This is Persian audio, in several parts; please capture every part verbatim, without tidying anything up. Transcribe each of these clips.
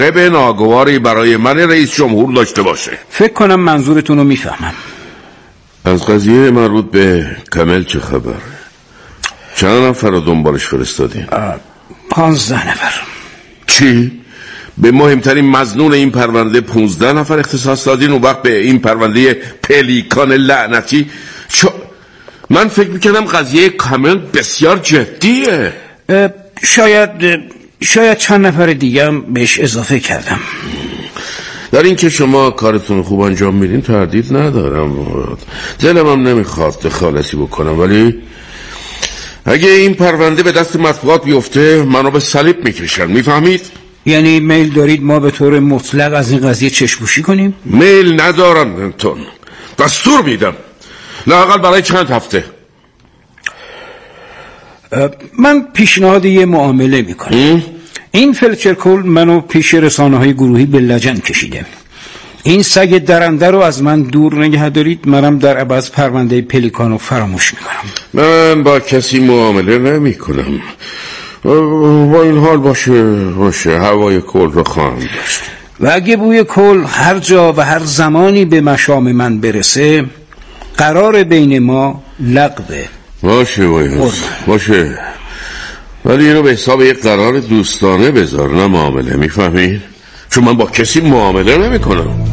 به ناگواری برای من رئیس جمهور داشته باشه. فکر کنم منظورتون رو میفهمم. از قضیه مربوط به کمل چه خبر؟ چند نفر رو دنبالش فرستادین؟ پانزده نفر. چی؟ به مهمترین مظنون این پرونده پونزده نفر اختصاص دادین؟ اون وقت به این پرونده پلیکان لعنتی چو... من فکر میکنم قضیه کمل بسیار جدیه. شاید شاید چند نفر دیگه هم بهش اضافه کردم. در این که شما کارتون خوب انجام میدین تردید ندارم، دلم هم نمیخواد دخالتی بکنم، ولی اگه این پرونده به دست مطبوعات بیفته منو به صلیب میکشن، میفهمید؟ یعنی میل دارید ما به طور مطلق از این قضیه چشم‌پوشی کنیم؟ میل ندارم تون، دستور میدم، لااقل برای چند هفته. من پیشنهاد یه معامله میکنم. این فلچرکل منو پیش رسانه‌های گروهی به لجن کشیده. این سگ درنده رو از من دور نگه دارید، منم در عوض پرونده پلیکانو فراموش میکنم. من با کسی معامله نمی کنم. با این حال باشه باشه هوای کل رو خواهم داشت. و اگه بوی کل هر جا و هر زمانی به مشام من برسه قرار بین ما لغوه. باشه باشه باشه، ولی اینو به حساب یک قرار دوستانه بذار، نه معامله، میفهمید؟ چون من با کسی معامله نمی کنم.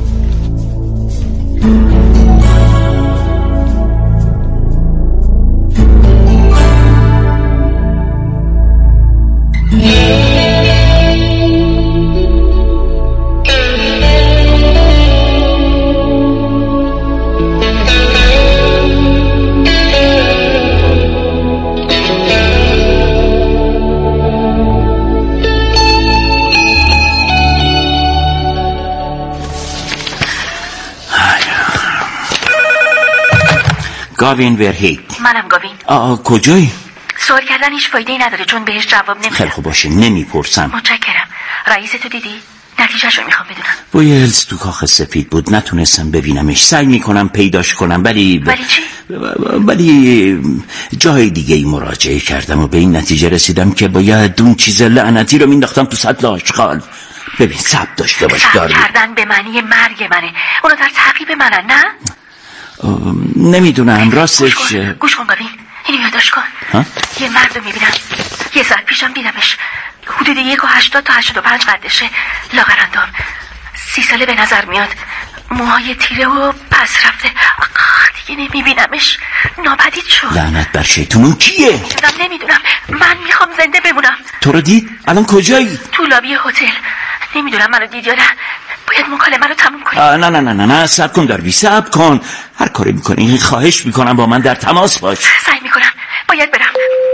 گاوین ورهیت. منم گاوین. آه کجایی؟ سوال کردن هیچ فایده ای نداره چون بهش جواب نمیدم. خیلی خوب باشه نمیپرسم. متشکرم. رئیس تو دیدی؟ نتیجهشو میخوام بدونم. ویلز تو کاخ سفید بود، نتونستم ببینمش. سعی میکنم پیداش کنم ولی ولی چی؟ ولی جای دیگه ای مراجعه کردم و به این نتیجه رسیدم که باید اون چیز لعنتی رو مینداختم تو سطل آشغال. ببین صبر داشته باش داری. صبر کردن به معنی مرگ منه. اونا در تعقیب منن نه؟ نمیدونم راستش. گوش کن گوش کن ببین اینو یادداشت کن. ها؟ یه مرد رو میبینم یه ساعت پیشم دیدمش، حدود یک و هشتاد تا هشتاد و پنج قدشه، لاغرندام، سی ساله به نظر میاد، موهای تیره و پس رفته. دیگه نمیبینمش، ناپدید شد. لعنت بر شیطون. کیه؟ نمیدونم نمیدونم من میخوام زنده بمونم. تو رو دید؟ الان کجایی؟ تو لابی هتل. نمیدونم منو دید یا نه. باید مکالمه رو تموم کنی. نه نه نه نه نه صبر کن داروی، صبر کن. هر کاری میکنی خواهش میکنم با من در تماس باش. سعی میکنم. باید برم.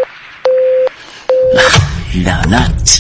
لعنت.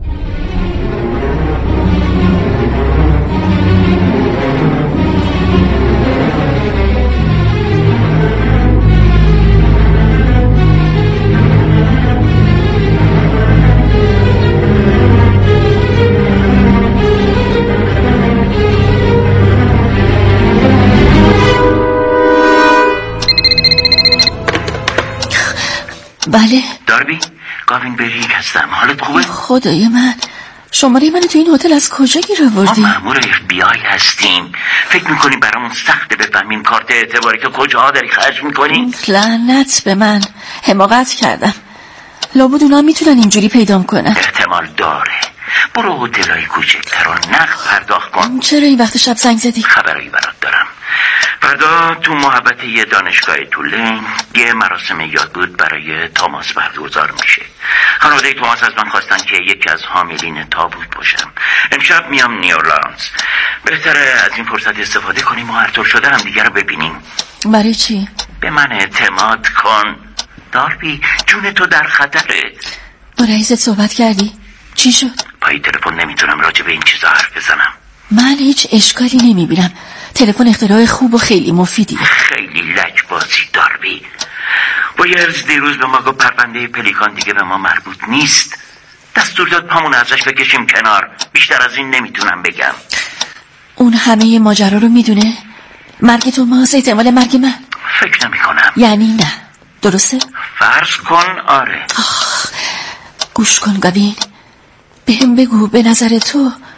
بله داربی، گاوین ورهیت هستم. حالت خوبه؟ خدای من، شماره منو تو این هتل از کجا گیر آوردی؟ ما مأمور اف بی آی هستیم. فکر میکنی برامون سخته بفهمیم کارت اعتباری تو کجا داری خرج میکنی؟ لعنت به من، حماقت کردم. لابد اونا میتونن اینجوری پیدام کنن. احتمال داره. برو هتلای کوچکتر و نقد پرداخت کن. چرا این وقت شب زنگ زدی؟ خبرایی برات دارم. فردا تو محبت یه دانشگاه تولین یه مراسم یاد بود برای تاماس برگزار میشه. خانواده توماس از من خواستن که یکی از حاملین تابوت باشم. امشب میام نیورلانز. بهتره از این فرصت استفاده کنیم و هر طور شده هم دیگه رو ببینیم. برای چی؟ به من اعتماد کن داربی، جون تو در خطره. با رئیست صحبت کردی؟ چی شد؟ پای تلفن نمیتونم راجع به این چیزا حرف بزنم. من هیچ اشکالی نمیبینم. تلفن اختراع خوب و خیلی مفیدی. خیلی لجبازی داربی. ویلز دیروز به ما گفت پرونده پلیکان دیگه به ما مربوط نیست. دستور داد پامون ازش بکشیم کنار. بیشتر از این نمیتونم بگم. اون همه ماجرا رو میدونه؟ مرگ توماس احتمال مرگ من؟ فکر نمی کنم. یعنی نه درسته؟ فرض کن آره. آخ. گوش کن گاوین، بهم بگو به نظر تو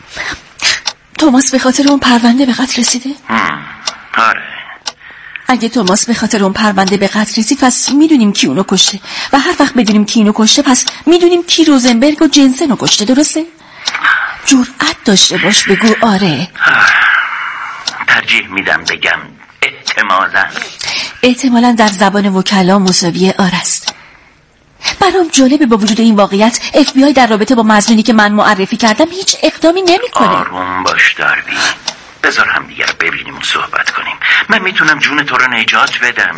توماس به خاطر اون پرونده به قتل رسیده؟ آره. اگه توماس به خاطر اون پرونده به قتل رسید پس میدونیم کی اونو کشته و هر وقت بدونیم کی اونو کشته پس میدونیم کی روزنبرگ و جنسن رو کشته، درسته؟ جرأت داشته باش بگو آره. ترجیح میدم بگم احتمالاً. احتمالاً در زبان وکلا مساوی آره است. برام جالبه با وجود این واقعیت اف بی آی در رابطه با مظنونی که من معرفی کردم هیچ اقدامی نمیکنه. آروم باش داربی، بذار هم دیگه رو ببینیم و صحبت کنیم. من میتونم جون تو رو نجات بدم.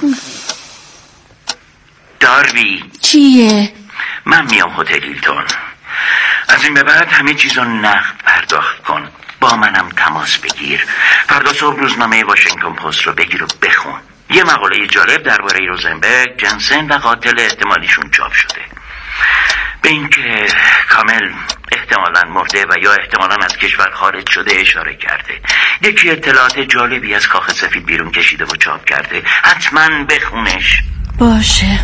داربی چیه؟ من میام هتل هیلتون. از این به بعد همه چیزو نقد پرداخت کن، با منم تماس بگیر. فردا صبح روزنامه واشنگتن پست رو بگیر و بخون. یه مقاله جالب درباره روزنبرگ، جنسن و قاتل احتمالیشون چاپ شده. به اینکه کامل احتمالاً مرده و یا احتمالاً از کشور خارج شده اشاره کرده. یکی اطلاعات جالبی از کاخ سفید بیرون کشیده و چاپ کرده. حتما بخونش. باشه.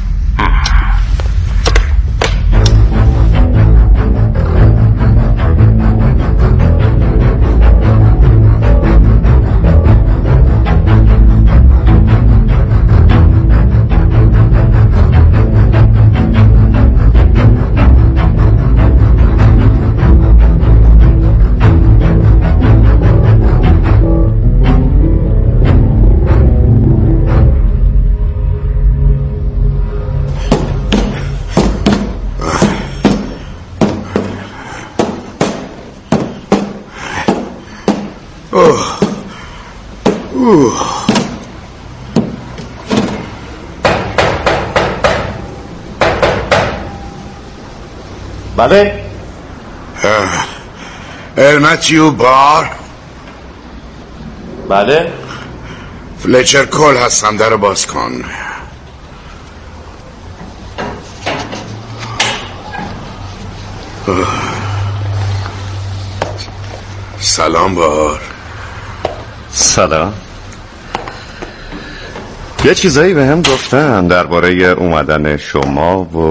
اوه اوه بله. المتیو بار. بله. فلچر کول هستم، در باز کن. سلام بار. سلام. یه چیزایی به هم گفتن درباره اومدن شما و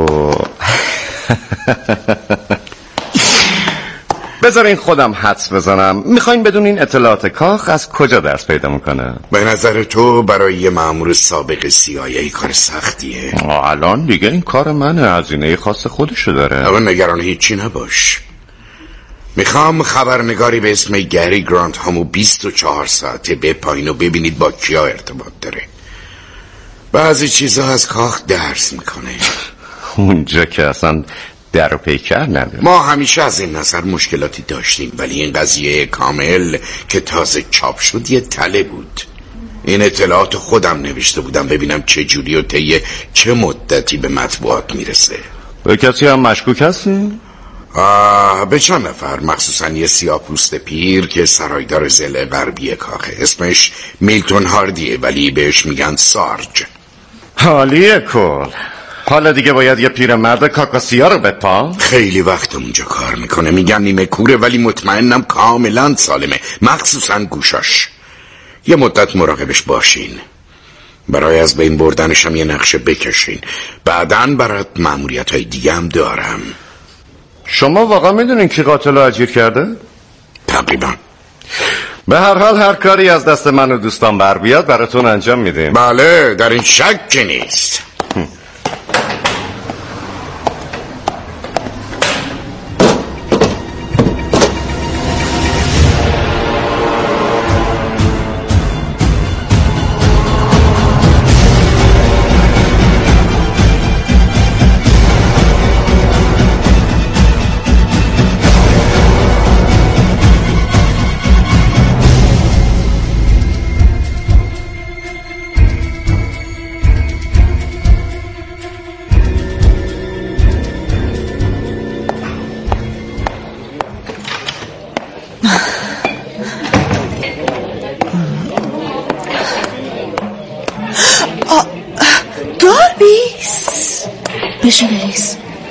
بذارین خودم حدس بزنم. میخواین بدونین اطلاعات کاخ از کجا درس پیدا میکنه؟ به نظر تو برای یه مأمور سابق سی آی ای کار سختیه؟ الان دیگه این کار منه، هزینه خاص خودشو داره. اما نگران هیچی نباش. میخوام خبرنگاری به اسم گری گرانت همو بیست و چهار ساعته بپایین و ببینید با کیا ارتباط داره. بعضی چیزها از کاخ درس میکنه. اونجا که اصلا در و پیکر نداره. ما همیشه از این نظر مشکلاتی داشتیم، ولی این قضیه کامل که تازه چاپ شد یه تله بود. این اطلاعات خودم نوشته بودم ببینم چه جوری و طی چه مدتی به مطبوعات میرسه. به کسی هم مشکوک هستی؟ آه به چند نفر، مخصوصا یه سیاه‌پوست پیر که سرایدار ضلع غربی کاخه. اسمش میلتون هاردیه ولی بهش میگن سارج. حالیه کل. حالا دیگه باید یه پیرمرد کاکاسیا رو بپا. خیلی وقت اونجا کار میکنه، میگن نیمه کوره ولی مطمئنم کاملا سالمه، مخصوصا گوشاش. یه مدت مراقبش باشین، برای از بین بردنشم یه نقشه بکشین. بعداً برات مأموریت های دیگه هم دارم. شما واقعا میدونین کی قاتل رو اجیر کرده؟ تقریبا. به هر حال هر کاری از دست من و دوستان بر بیاد براتون انجام میدیم. بله، در این شک نیست. بشین الیس.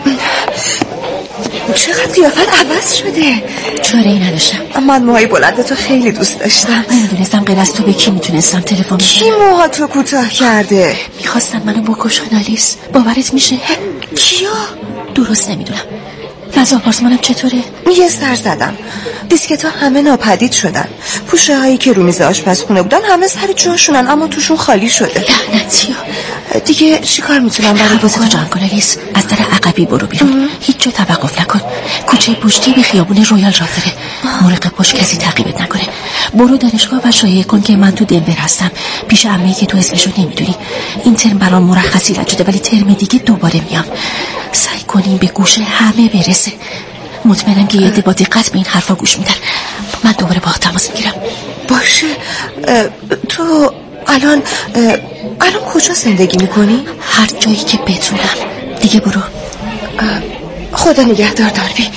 چقدر قیافت عوض شده. چاره ای نداشتم. من موهای بلند تو خیلی دوست داشتم. من میدونستم غیر از تو به کی میتونستم تلفن بزنم. کی موهاتو کوتاه کرده؟ میخواستم منو بکشن الیس. باورت میشه؟ کیا؟ درست نمیدونم، فضا آپارتمانم چطوره؟ یه سر زدم. دیسکتا همه ناپدید شدن. پوشه هایی که رو میز آشپزخونه بودن همه سر جاشونن، اما توشون خالی شده. لعنتیا. دیگه چیکار میتونم برای واسه تو جمع کنه لیز؟ از در عقبی برو بیرون. هیچ جا توقف نکن. کوچه پشتی به خیابون رویال راه داره. مورق پشت کسی تعقیبت نکنه. برو دانشگاه و شایعه کن که من تو دنور هستم، پیش عمه‌ای که تو اسمشو نمیدونی. این ترم برام مرخصی رد شده، ولی ترم دیگه دوباره میام. سعی کنیم به گوش همه برسه. مطمئنم که یه عده با دقت به این حرفا گوش میدن. من دوباره با تماس میگیرم. باشه. تو الان الان کجا زندگی میکنی؟ هر جایی که بتونم. دیگه برو. خدا نگهدار داربی.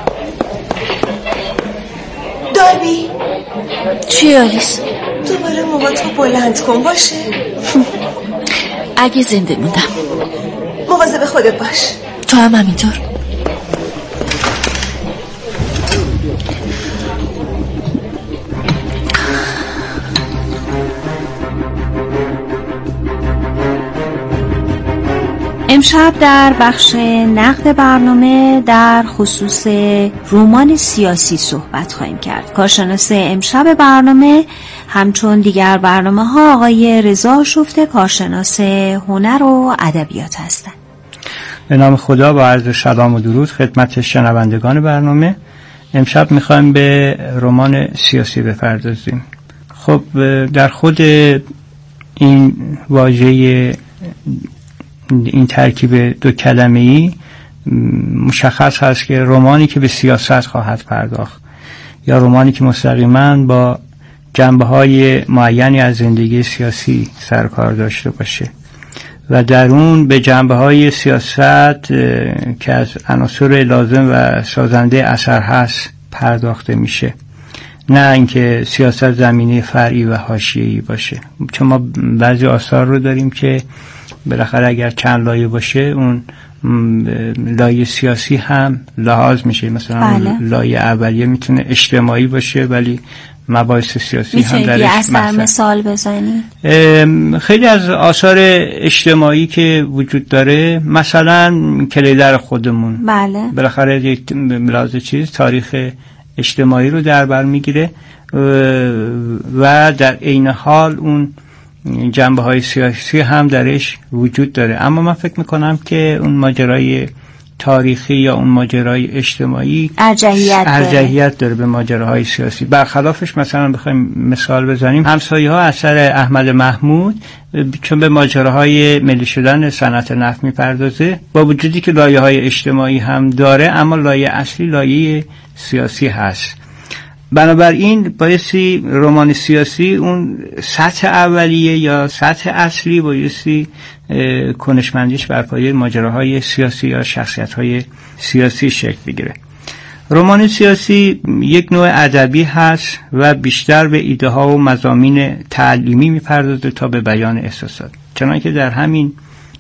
داربی چی آلیس؟ دوباره موهاتو بلند کن باشه. اگه زنده موندم. مواظب خودت باش. تو هم همینطور. امشب در بخش نقد برنامه در خصوص رمان سیاسی صحبت خواهیم کرد. کارشناس امشب برنامه همچون دیگر برنامه ها آقای رضا شفته، کارشناس هنر و ادبیات هستند. به نام خدا با عرض سلام و درود خدمت شنوندگان برنامه. امشب میخوایم به رمان سیاسی بپردازیم. خب در خود این واژه، این ترکیب دو کلمه‌ای مشخص هست که رمانی که به سیاست خواهد پرداخت یا رمانی که مستقیما با جنبه‌های معینی از زندگی سیاسی سرکار داشته باشه و در اون به جنبه‌های سیاست که از عناصر لازم و سازنده اثر هست پرداخته میشه، نه اینکه سیاست زمینه فرعی و حاشیه‌ای باشه. چون ما بعضی آثار رو داریم که بالاخره اگر چند لایه باشه اون لایه سیاسی هم لحاظ میشه. مثلا بله. لایه اولیه میتونه اجتماعی باشه ولی مباحث سیاسی هم درش اثر مثال بزنی؟ خیلی از آثار اجتماعی که وجود داره، مثلا کلیدر خودمون، بله، بالاخره یک ملاحظ چیز تاریخ اجتماعی رو در بر میگیره و در عین حال اون جنبه های سیاسی هم درش وجود داره. اما من فکر میکنم که اون ماجرای تاریخی یا اون ماجرای اجتماعی ارجحیت داره, ارجحیت داره به ماجراهای سیاسی. برخلافش مثلا بخوایم مثال بزنیم، همسایه ها اثر احمد محمود چون به ماجراهای ملی شدن صنعت نفت میپردازه، با وجودی که لایه های اجتماعی هم داره اما لایه اصلی لایه سیاسی هست. بنابراین بایستی رمان سیاسی اون سطح اولیه یا سطح اصلی بایستی کنشمندیش بر پایه ماجراهای سیاسی یا شخصیت‌های سیاسی شکل بگیره. رمان سیاسی یک نوع ادبی هست و بیشتر به ایده ها و مضامین تعلیمی میپردازه تا به بیان احساسات. چنانکه در همین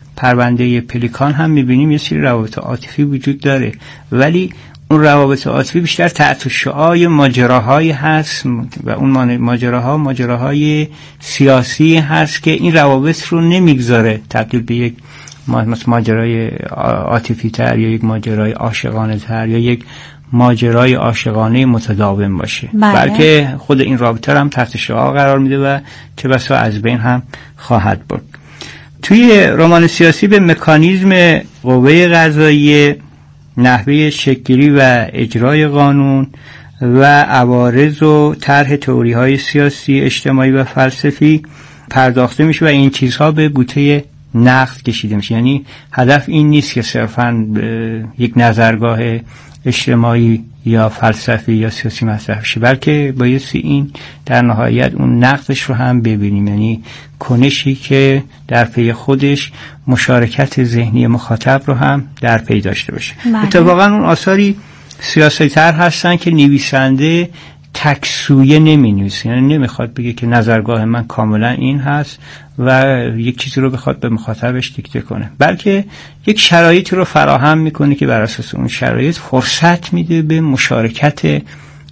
پرونده پلیکان هم میبینیم یه سری روابط عاطفی وجود داره، ولی اون روابط عاطفی بیشتر تحت شعاع ماجراهایی هست و اون ماجراها ماجراهای سیاسی هست که این روابط رو نمیگذاره تبدیل به یک ماجرای عاطفی تر یا یک ماجرای عاشقانه تر یا یک ماجرای عاشقانه متداوم باشه، بله. بلکه خود این رابطه هم تحت شعاع قرار میده و چه بسا از بین هم خواهد برد. توی رمان سیاسی به مکانیزم قوه قضاییه، نحوه شکلی و اجرای قانون و عوارض و طرح تئوری‌های سیاسی، اجتماعی و فلسفی پرداخته میشه و این چیزها به بوته نقد کشیده میشه. یعنی هدف این نیست که صرفاً یک نظرگاه اجتماعی یا فلسفی یا سیاسی مطرح شه، بلکه بایستی این در نهایت اون نقدش رو هم ببینیم، یعنی کنشی که در پی خودش مشارکت ذهنی مخاطب رو هم در پی داشته باشه. اتفاقا اون آثاری سیاسی تر هستن که نویسنده تکسویه نمی نویسه، یعنی نمیخواد بگه که نظرگاه من کاملا این هست و یک چیزی رو بخواد به مخاطبش دیکته کنه، بلکه یک شرایطی رو فراهم میکنه که بر اساس اون شرایط فرصت میده به مشارکت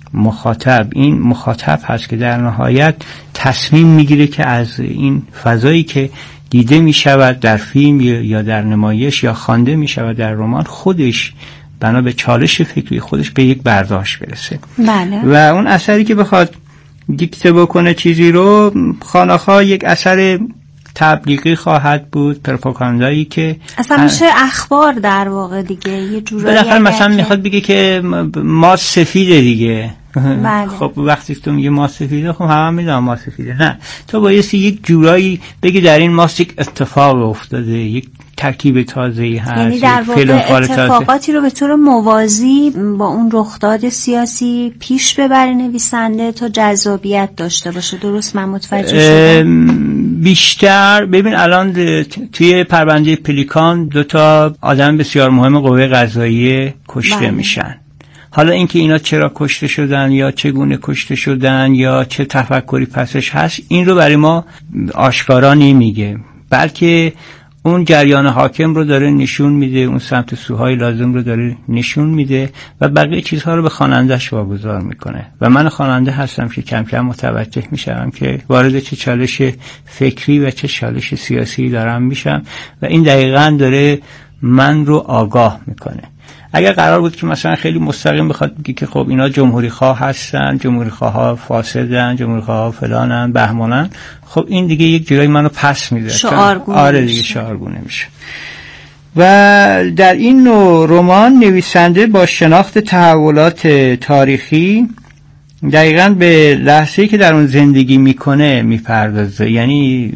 مخاطب. این مخاطب هست که در نهایت تصمیم میگیره که از این فضایی که دیده میشود در فیلم یا در نمایش یا خوانده میشود در رمان خودش بنا به چالش فکری خودش به یک برداشت برسه. بله. و اون اثری که بخواد دیکته بکنه چیزی رو، خانه‌ها یک اثر تبلیغی خواهد بود، پروپاگاندایی که اصلا میشه اخبار در واقع دیگه، یه جورایی بالاخره مثلا میخواد بگه که ما سفیده دیگه. بله. خب وقتی تو میگه ما سفیده، خب همه میدونم ما سفیده، نه تو بایستی یک جورایی بگی در این ماست یک اتفاق افتاده، یک ترکیب تازه‌ای هست، یعنی در واقع اتفاقاتی رو به طور موازی با اون رخداد سیاسی پیش ببره نویسنده تا جذابیت داشته باشه. درست من متوجه شدم؟ بیشتر ببین الان توی پرونده پلیکان دو تا آدم بسیار مهم قوه قضاییه کشته بله. میشن. حالا اینکه اینا چرا کشته شدن یا چگونه کشته شدن یا چه تفکری پسش هست، این رو برای ما آشکارا نمیگه، بلکه اون جریان حاکم رو داره نشون میده، اون سمت سوهای لازم رو داره نشون میده و بقیه چیزها رو به خواننده‌اش واگذار میکنه. و من خواننده هستم که کم کم متوجه میشم که وارد چه چالش فکری و چه چالش سیاسی دارم میشم و این دقیقاً داره من رو آگاه میکنه. اگر قرار بود که مثلا خیلی مستقیم بخواد بگه که خب اینا جمهوری خواه هستن، جمهوری خواه ها فاسدن، جمهوری خواه ها فلانن، بهمانن، خب این دیگه یک جورایی منو پس میده، شعارگونه آره دیگه شعارگونه میشه. و در این نوع رمان نویسنده با شناخت تحولات تاریخی دقیقاً به لحظه‌ای که در اون زندگی میکنه میپردازه. یعنی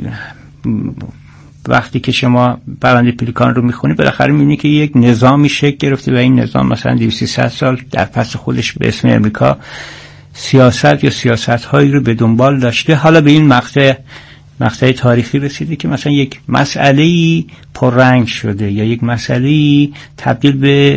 وقتی که شما پرونده پلیکان رو میخونی بالاخره میبینی که یک نظامی شکل گرفته و این نظام مثلا دویست سیصد سال در پس خودش به اسم امریکا سیاست یا سیاست‌هایی رو به دنبال داشته. حالا به این مقطع مقطع تاریخی رسیده که مثلا یک مسئله‌ای پررنگ شده یا یک مسئله‌ای تبدیل به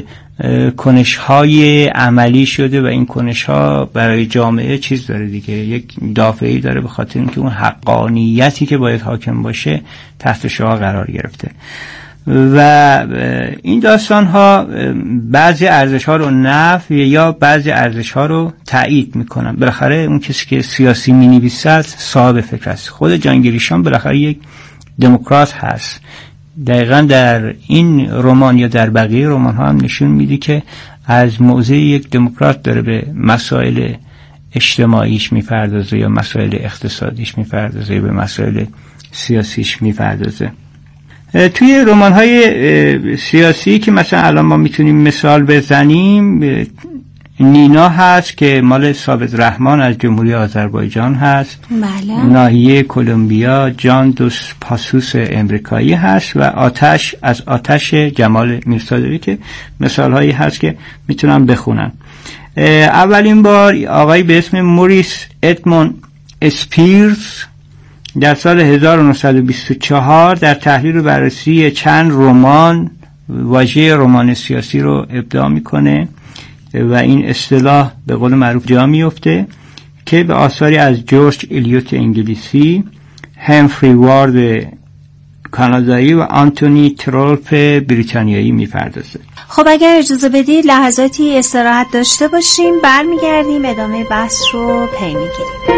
کنش‌های عملی شده و این کنش‌ها برای جامعه چیز داره دیگه، یک دافعی داره به خاطر اینکه اون حقانیتی که باید حاکم باشه تحت شعار قرار گرفته. و این داستان‌ها بعضی ارزش‌ها رو نفی یا بعضی ارزش‌ها رو تایید می‌کنن. بالاخره اون کسی که سیاسی می‌نویسه صاحب فکر است. خود جانگیریشان بالاخره یک دموکرات هست. دقیقاً در این رمان یا در بقیه رمان ها هم نشون میده که از موضع یک دموکرات داره به مسائل اجتماعیش میپردازه یا مسائل اقتصادیش میپردازه، به مسائل سیاسیش میپردازه. توی رمان های سیاسی که مثلا الان ما میتونیم مثال بزنیم، نینا هست که مال ثابت رحمان از جمهوری آذربایجان هست. بله. ناحیه کلمبیا جان دوس پاسوس امریکایی هست و آتش از آتش جمال میرصادقی که مثال هایی هست که میتونم بخونم. اولین بار آقای به اسم موریس ادمون اسپیرز در سال هزار و نهصد و بیست و چهار در تحلیل و بررسی چند رمان واژه رمان سیاسی رو ابداع میکنه و این اصطلاح به قول معروف جا میفته که به آثاری از جورج الیوت انگلیسی، همفری وارد کانادایی و آنتونی ترولپ بریتانیایی میپردازه. خب اگر اجازه بدید لحظاتی استراحت داشته باشیم، برمیگردیم ادامه بحث رو پی میگیریم.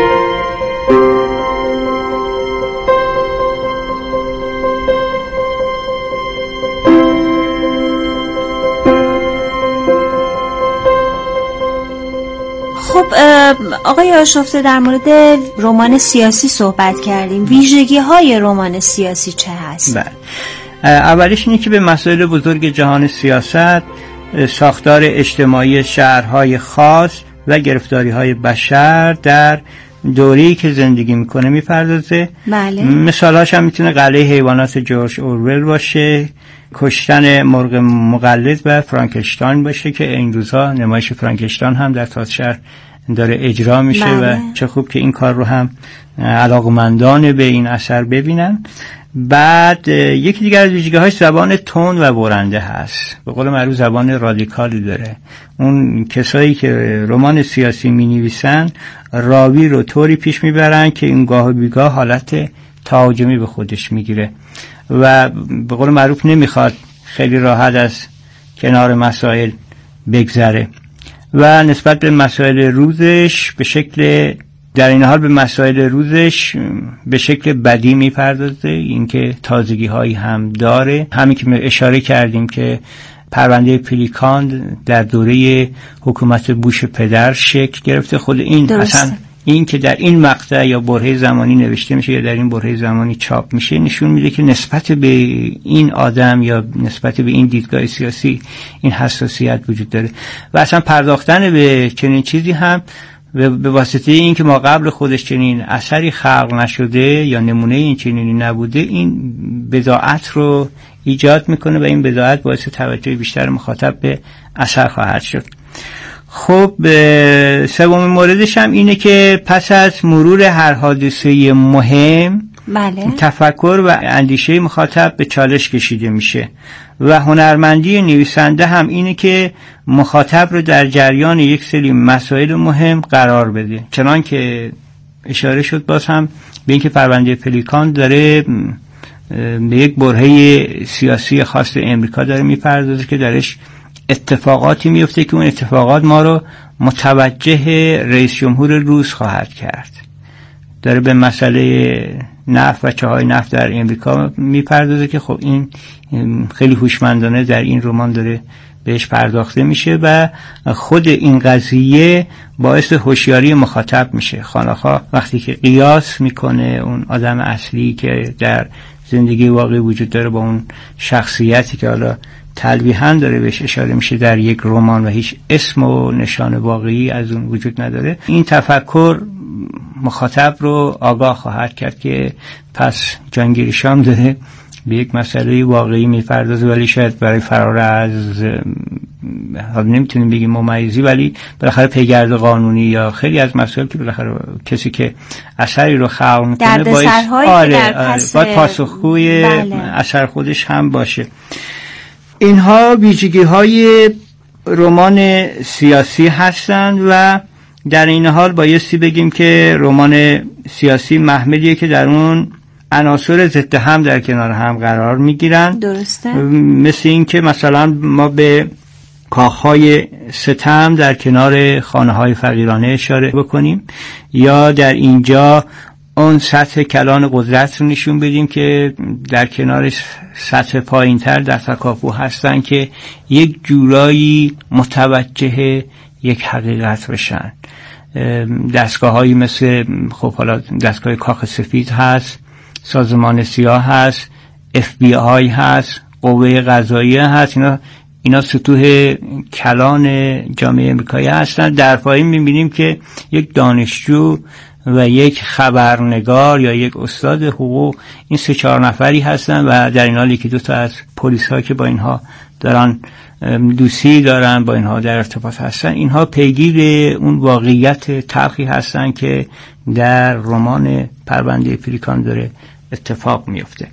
خب آقای آشفته در مورد رمان سیاسی صحبت کردیم. ویژگی های رمان سیاسی چه هست؟ بله. اولیش اینه که به مسائل بزرگ جهان سیاست، ساختار اجتماعی شهرهای خاص و گرفتاری های بشر در دوره‌ای که زندگی میکنه میپردازه. بله. مثالاش هم میتونه قلعه حیوانات جورج اورول باشه، کشتن مرغ مقلد و فرانکشتاین باشه که این روزها نمایش فرانکشتاین هم در تئاتر شهر داره اجرا میشه. بله. و چه خوب که این کار رو هم علاقمندان به این اثر ببینن. بعد یکی دیگر از ویژگی‌هاش زبان تند و برنده هست، به قول معروف زبان رادیکالی داره. اون کسایی که رمان سیاسی می‌نویسن راوی رو طوری پیش میبرن که این گاه و بیگاه حالت تهاجمی به خودش میگیره و به قول معروف نمیخواد خیلی راحت از کنار مسائل بگذره و نسبت به مسائل روزش به شکل در این حال به مسائل روزش به شکل بدی میپردازه. اینکه تازگی هایی هم داره، همین که اشاره کردیم که پرونده پلیکان در دوره حکومت بوش پدر شکل گرفته. خود این درسته. اصلا این که در این مقطع یا برهه زمانی نوشته میشه یا در این برهه زمانی چاپ میشه نشون میده که نسبت به این آدم یا نسبت به این دیدگاه سیاسی این حساسیت وجود داره و اصلا پرداختن به چنین چیزی هم به واسطه این که ما قبل خودش چنین اثری خلق نشده یا نمونه این چنینی نبوده این بضاعت رو ایجاد میکنه و این بضاعت باعث توجه بیشتر مخاطب به اثر خواهد شد. خب سومین موردش هم اینه که پس از مرور هر حادثه مهم بله. تفکر و اندیشه مخاطب به چالش کشیده میشه و هنرمندی نویسنده هم اینه که مخاطب رو در جریان یک سری مسائل مهم قرار بده. چنان که اشاره شد باز هم به اینکه پرونده پلیکان داره به یک برهه سیاسی خاص امریکا داره میپردازه که درش اتفاقاتی میفته که اون اتفاقات ما رو متوجه رئیس جمهور روس خواهد کرد. داره به مسئله نفت و چاهای نفت در امریکا میپردازه که خب این خیلی هوشمندانه در این رمان داره بهش پرداخته میشه و خود این قضیه باعث هوشیاری مخاطب میشه. خانخواه وقتی که قیاس میکنه اون آدم اصلی که در زندگی واقعی وجود داره با اون شخصیتی که حالا تلویحاً داره بهش اشاره میشه در یک رمان و هیچ اسم و نشان واقعی از اون وجود نداره، این تفکر مخاطب رو آگاه خواهد کرد که پس جهانگیر شام داره به یک مسئله واقعی میپردازه، ولی شاید برای فرار از حالا نمیتونیم بگیم ممیزی، ولی بالاخره پیگرد قانونی یا خیلی از مسائل که بالاخره کسی که اثری رو خلق میکنه باید آره پس... باید پاسخگوی بله. اثر خودش هم باشه. اینها ویژگی های رمان سیاسی هستند و در این حال بایستی بگیم که رمان سیاسی محملیه که در اون عناصر ضد هم در کنار هم قرار میگیرن. درسته. مثل این که مثلا ما به کاخهای ستم در کنار خانه‌های فقیرانه اشاره بکنیم یا در اینجا اون سطح کلان قدرت رو نشون بدیم که در کنارش سطح پایین‌تر در تکاپو هستن که یک جورایی متوجه یک حقیقت بشن. دستگاه‌هایی مثل خب حالا دستگاه کاخ سفید هست، سازمان سیاه هست، اف بی آی هست، قوه قضاییه هست، اینا اینا سطوح کلان جامعه امریکایی هستن. در پایین می‌بینیم که یک دانشجو و یک خبرنگار یا یک استاد حقوق، این سه چهار نفری هستن و در این حال یکی دو تا از پلیس ها که با اینها دارن دوستی دارن، با اینها در ارتباط هستن، اینها پیگیر اون واقعیت تلخی هستن که در رمان پرونده پلیکان داره اتفاق میفته.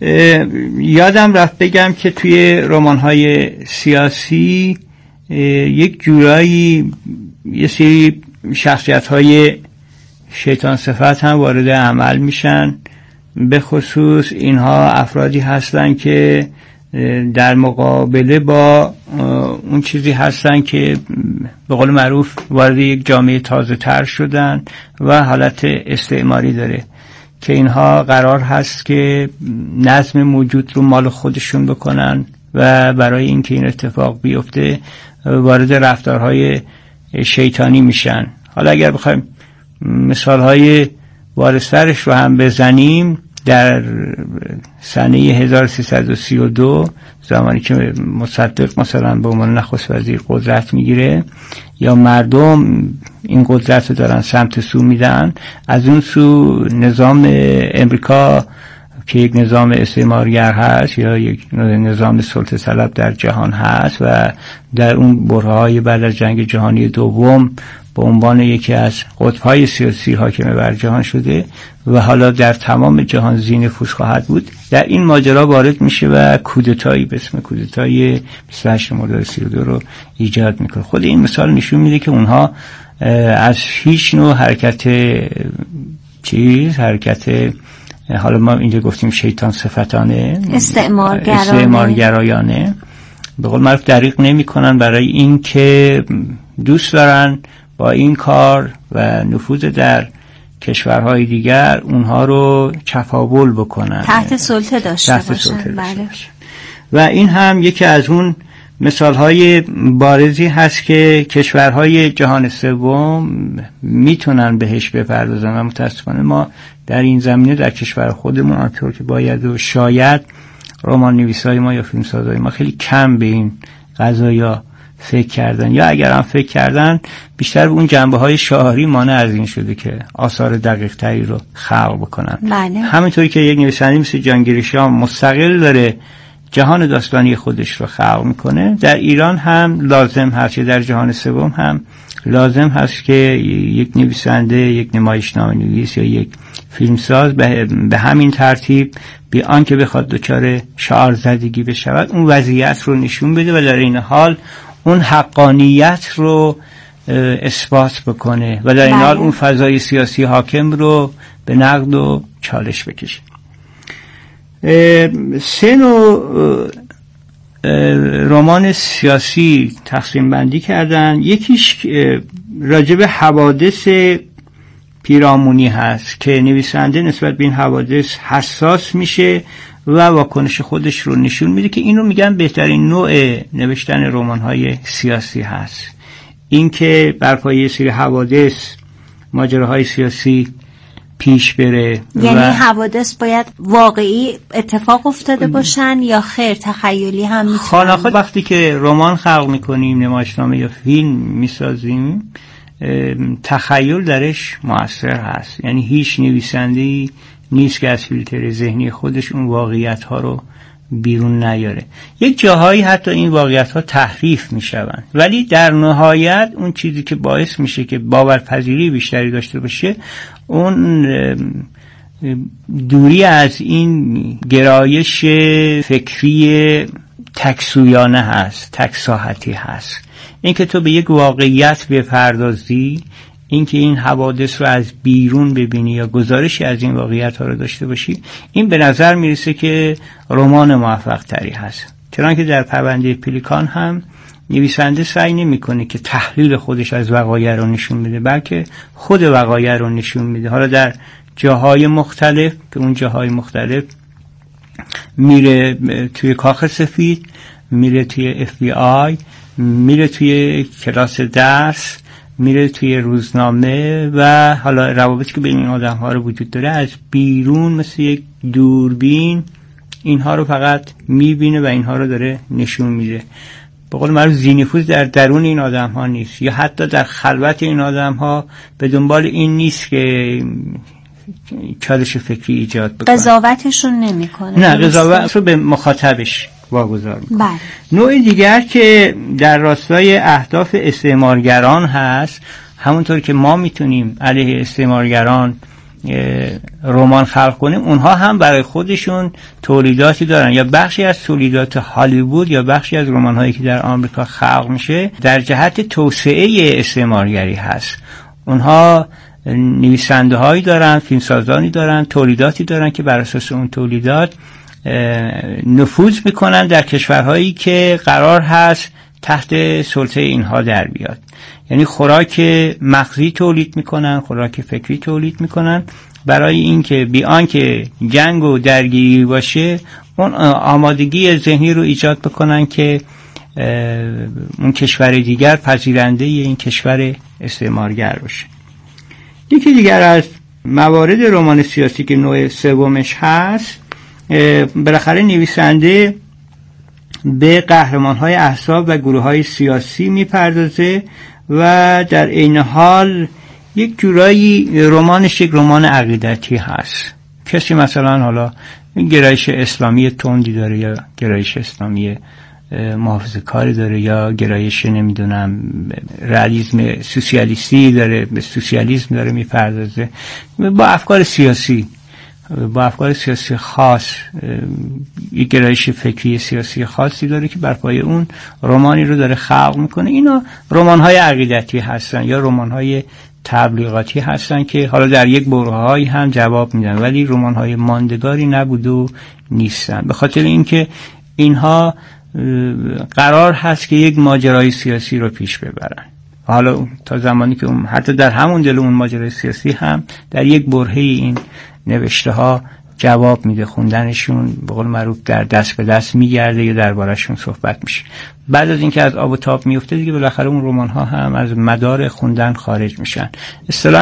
یادم رفت بگم که توی رمان‌های سیاسی یک جورایی یه سری شخصیت‌های شیطان صفت هم وارد عمل میشن. به خصوص اینها افرادی هستن که در مقابله با اون چیزی هستن که به قول معروف وارد یک جامعه تازه تر شدن و حالت استعماری داره که اینها قرار هست که نظم موجود رو مال خودشون بکنن و برای اینکه این اتفاق بیفته وارد رفتارهای شیطانی میشن. حالا اگر بخوایم مثال های وارسترش رو هم بزنیم، در سنه هزار و سیصد و سی و دو زمانی که مصدق مثلا به عنوان نخست وزیر قدرت میگیره یا مردم این قدرت رو دارن سمت سو میدن، از اون سو نظام امریکا که یک نظام استعمارگر هست یا یک نظام سلطه طلب در جهان هست و در اون برهه‌های بعد از جنگ جهانی دوم به عنوان یکی از قطب‌های سیاسی حاکم بر جهان شده و حالا در تمام جهان ذی نفوذ خواهد بود، در این ماجرا وارد میشه و کودتایی به اسم کودتای بیست و هشتم مرداد سی و دو رو ایجاد میکنه. خود این مثال نشون میده که اونها از هیچ نوع حرکت چیز حرکت حالا ما اینجا گفتیم شیطان صفتانه استعمارگرانه استعمارگرایانه به قول معروف دریغ نمیکنن برای این که دوست دارن با این کار و نفوذ در کشورهای دیگر اونها رو چفاول بکنن، تحت سلطه داشته تحت باشن, سلطه داشته بله. باشن. و این هم یکی از اون مثالهای بارزی هست که کشورهای جهان سوم میتونن بهش بپردازن و متاسفانه ما در این زمینه در کشور خودمون آنطور که باید و شاید رمان نویسای ما یا فیلمسازای ما خیلی کم به این قضایا فکر کردن، یا اگر هم فکر کردن بیشتر به اون جنبه های شعاری مانع از این شده که آثار دقیق تری رو خلق بکنن. بله. همینطوری که یک نویسنده مثل جان گریشام مستقل داره جهان داستانی خودش رو خلق میکنه، در ایران هم لازم هست، در جهان سوم هم لازم هست که یک نویسنده، یک نمایشنامه نویس یا یک فیلمساز به, به همین ترتیب بی آنکه بخواد دچار شعار زدگی بشود اون وضعیت رو نشون بده و در این حال اون حقانیت رو اثبات بکنه و در این حال اون فضای سیاسی حاکم رو به نقد و چالش بکشه. سه نوع رمان سیاسی تقسیم بندی کردن. یکیش راجب حوادث پیرامونی هست که نویسنده نسبت به این حوادث حساس میشه و واکنش خودش رو نشون میده که اینو میگن بهترین نوع نوشتن رمان‌های سیاسی هست. این که بر پایه سری حوادث ماجراهای سیاسی پیش بره. یعنی حوادث باید واقعی اتفاق افتاده باشن یا خیر تخیلی هم میتونن؟ خانخواه وقتی که رمان خلق میکنیم، نمایشنامه یا فیلم میسازیم، تخیل درش مؤثر هست. یعنی هیچ نویسنده‌ای نیست که از فیلتر ذهنی خودش اون واقعیت ها رو بیرون نیاره. یک جاهایی حتی این واقعیت ها تحریف میشون، ولی در نهایت اون چیزی که باعث میشه که باورپذیری بیشتری داشته باشه اون دوری از این گرایش فکری تکسویانه هست، تکساحتی هست. این که تو به یک واقعیت بپردازی، این که این حوادث رو از بیرون ببینی یا گزارشی از این واقعیت ها رو داشته باشی، این به نظر میرسه که رمان موفق تری هست. چنانکه در پرونده پلیکان هم نویسنده سعی نمیکنه که تحلیل خودش از وقایع رو نشون میده، بلکه خود وقایع رو نشون میده. حالا در جاهای مختلف که اون جاهای مختلف میره توی کاخ سفید، میره توی اف بی آی، میره توی کلاس درس، میره توی روزنامه و حالا روابطی که بین این آدم ها رو وجود داره از بیرون مثل یک دوربین اینها رو فقط میبینه و اینها رو داره نشون میده. به قول معروف ذی‌نفوذ در درون این آدم ها نیست، یا حتی در خلوت این آدم ها به دنبال این نیست که چالش فکری ایجاد بکنه، قضاوتشون نمیکنه، نه قضاوت رو به مخاطبش واگذار میکنه. بله. نوع دیگر که در راستای اهداف استعمارگران هست، همونطور که ما میتونیم علیه استعمارگران رمان خلق کنیم، اونها هم برای خودشون تولیداتی دارن، یا بخشی از تولیدات هالیوود یا بخشی از رمان‌هایی که در آمریکا خلق میشه در جهت توسعه استعمارگری هست. اونها نویسنده هایی دارن، فیلمسازانی دارن، تولیداتی دارن که بر اساس اون تولیدات نفوذ میکنن در کشورهایی که قرار هست تحت سلطه اینها در بیاد. یعنی خوراک مغزی تولید میکنن، خوراک فکری تولید میکنن برای اینکه بی آنکه جنگ و درگیری باشه اون آمادگی ذهنی رو ایجاد بکنن که اون کشور دیگر پذیرنده این کشور استعمارگر باشه. یکی دیگر از موارد رمان سیاسی که نوع سومش هست، بالاخره نویسنده به قهرمان‌های احزاب و گروه‌های سیاسی میپردازه و در این حال یک جورایی رمانش یک رمان عقیدتی هست. کسی مثلا حالا گرایش اسلامی تندی داره یا گرایش اسلامی محافظه کاری داره یا گرایش نمیدونم رئالیسم سوسیالیستی داره، به سوسیالیسم داره میپردازه، با افکار سیاسی با افکار سیاسی خاص، یک گرایش فکری سیاسی خاصی داره که بر پایه اون رمانی رو داره خلق میکنه. اینا رمان‌های عقیدتی هستن یا رمان‌های تبلیغاتی هستن که حالا در یک برهه‌ای هم جواب میدن، ولی رمان‌های ماندگاری نبود و نیستن، به خاطر اینکه اینها قرار هست که یک ماجرای سیاسی رو پیش ببرن. حالا تا زمانی که اون حتی در همون دل اون ماجرای سیاسی هم در یک برهه این نوشته ها جواب میده، خوندنشون به قول معروف در دست به دست میگرده یا دربارهشون صحبت میشه. بعد از اینکه از آب و تاب میفته دیگه بالاخره اون رمان ها هم از مدار خوندن خارج میشن. اصطلاحاً